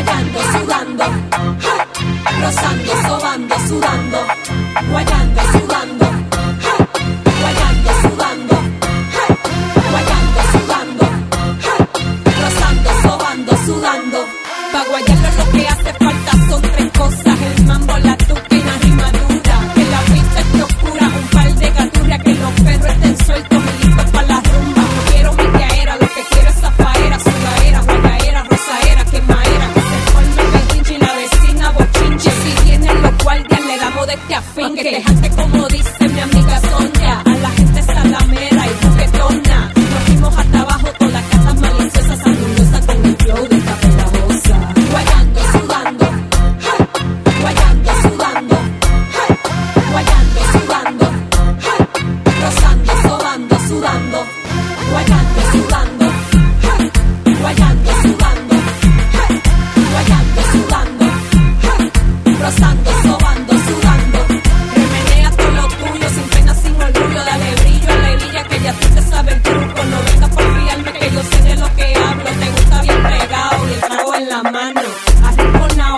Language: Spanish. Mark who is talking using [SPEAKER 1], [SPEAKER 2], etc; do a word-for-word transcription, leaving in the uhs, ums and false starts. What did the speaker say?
[SPEAKER 1] guayando, sudando, ja, rozando, sobando, sudando, guayando, sudando, ja, guayando, sudando, ja, guayando, sudando, ja, rozando, sobando, sudando. Pa' guayarlo lo que hace falta son tres cosas: el mambo, la tuca y la rimadura. Que la pista esté oscura, un par de gaturras, que los perros estén sueltos y listos pa' la rumba. No quiero mi tiaera, lo que quiero es zafaera, sudaera, guayaera, rosaera, quemaera, que se forme el berrinche y la vecina bochinche. Si vienen los guardias le damos de este afinque. Que dejante como dice mi amiga Sonia, a la gente salamera y juguetona. Nos fuimos hasta abajo con las casas maliciosas, ambulosas con el flow de esta pegajosa. Guayando, sudando, ja, guayando, sudando, ja, guayando, sudando, ja, rozando, sobando, sudando, guayando, sudando, ja, guayando, sudando, ja, guayando, sudando, ja, rozando, sobando, sudando. Remenea todo lo tuyo, sin pena, sin orgullo, dale brillo a la hebilla que ya tú te sabes el truco. No vengas por fiarme que yo sé de lo que hablo, te gusta bien pegado y el trago en la mano. Arrinconado